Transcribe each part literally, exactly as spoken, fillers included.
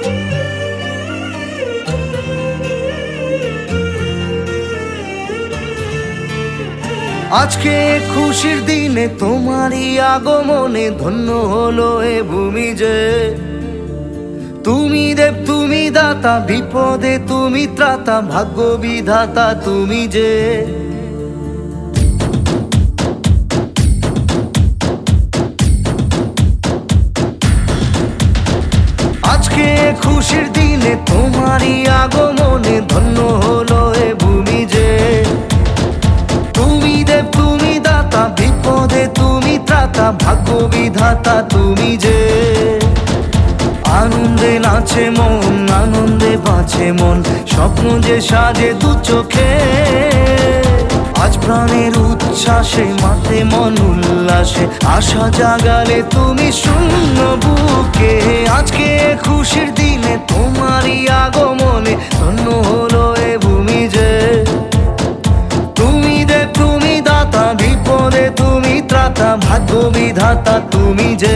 আজকে খুশির দিনে তোমারই আগমনে ধন্য হলো এ ভূমি যে। তুমি দেব তুমি দাতা, বিপদে তুমি ত্রাতা, ভাগ্য বিধাতা তুমি যে। আজকে খুশির দিনে তোমারই আগমনে ধন্য হলো এ ভূমি যে। তুমি দেব তুমি দাতা, বিপদে তুমি ত্রাতা, ভাগ্য বিধাতা তুমি যে। আনন্দে নাচে মন, আনন্দে বাঁচে মন, স্বপ্ন যে সাজে দু চোখে। আজ প্রাণের উচ্ছ্বাসে মাতে মন উল্লাসে, আশা জাগালে তুমি শূন্য বুকে। আজকে খুশির দিনে তোমারই আগমনে ধন্য হলো এ ভূমি যে। তুমি দেব তুমি দাতা, বিপদে তুমি ত্রাতা, ভাগ্য বিধাতা তুমি যে।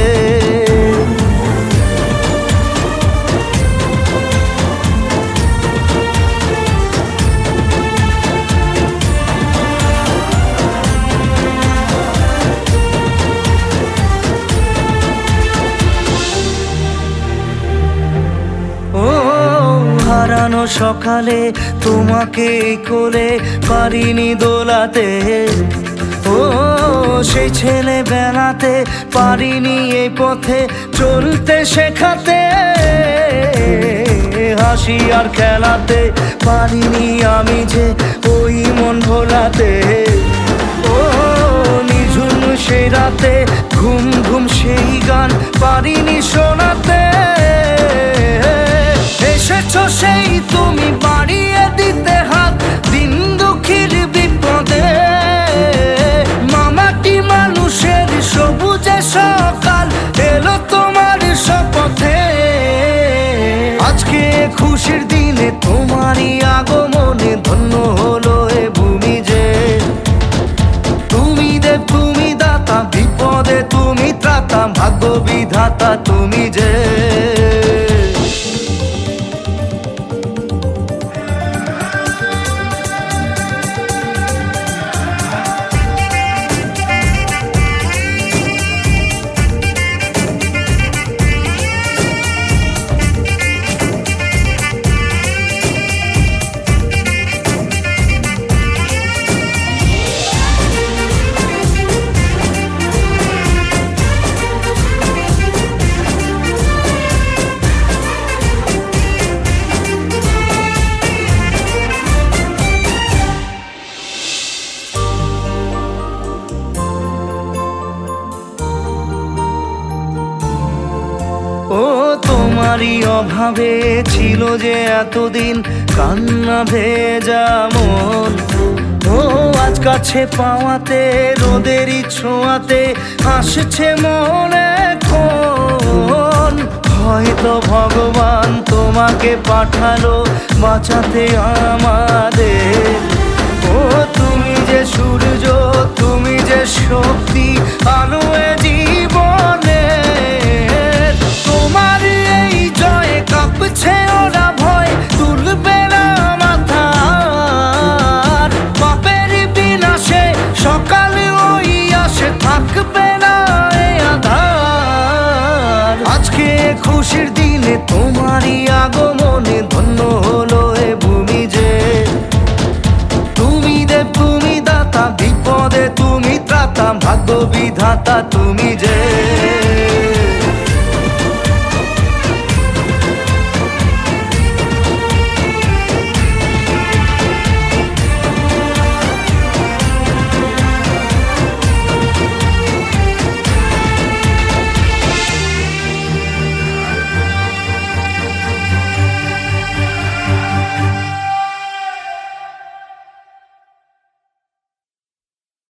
হারানো সকালে তোমাকে কোলে পারিনি দোলাতে, ও সেই ছেলে বেলাতে পারিনি এই পথে চলতে শেখাতে। হাসি আর খেলাতে পারিনি আমি যে ওই মন ভোলাতে। ও নিঝুম সেই রাতে ঘুম ঘুম সেই গান পারিনি শোনাতে। এসেছো সেই তুমি বাড়িয়ে দিতে হাত দিন দুঃখীর বিপদে। মামাটি মানুষের সবুজে সকাল এলো তোমার শপথে। আজকে খুশির দিনে তোমারই আগমনে ধন্য হলো এ ভূমি যে। তুমি দেব তুমি দাতা, বিপদে তুমি ত্রাতা, ভাগ্য বিধাতা তুমি যে। ও তোমারই অভাবে ছিল যে এতদিন কান্না ভেজা মন। ও আজ কাছে পাওয়াতে রোদেরই ছোঁয়াতে হাসছে মনে কোন। হয়তো ভগবান তোমাকে পাঠালো বাঁচাতে আমাদের। ও তুমি যে সূর্য, তুমি যে শক্তি, আলো এ জীবনে। তোমার এই জয়ে কাঁপছে ওরা ভয়, তুলবে না মাথা। পাপের বিনাশে সকালে ওই আসে, থাকবে না এ আধার। আজকে খুশির দিনে তোমারই আগমনে ধন্য হলো এ ভূমি যে। তুমি দেব তুমি দাতা, বিপদে তুমি ত্রাতা, ভাগ্য বিধাতা তুমি